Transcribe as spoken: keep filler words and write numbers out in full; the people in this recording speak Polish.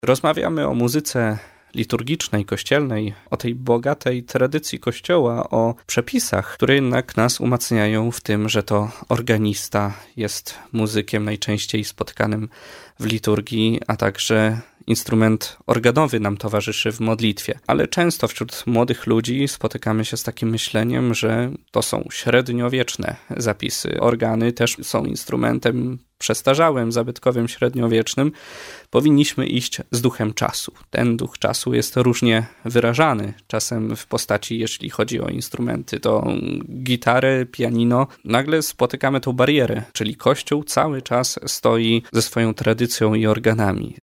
Rozmawiamy o muzyce liturgicznej, kościelnej, o tej bogatej tradycji Kościoła, o przepisach, które jednak nas umacniają w tym, że to organista jest muzykiem najczęściej spotkanym w liturgii, a także instrument organowy nam towarzyszy w modlitwie. Ale często wśród młodych ludzi spotykamy się z takim myśleniem, że to są średniowieczne zapisy. Organy też są instrumentem przestarzałym, zabytkowym, średniowiecznym. Powinniśmy iść z duchem czasu. Ten duch czasu jest różnie wyrażany. Czasem w postaci, jeśli chodzi o instrumenty, to gitarę, pianino. Nagle spotykamy tą barierę, czyli Kościół cały czas stoi ze swoją tradycją i organami.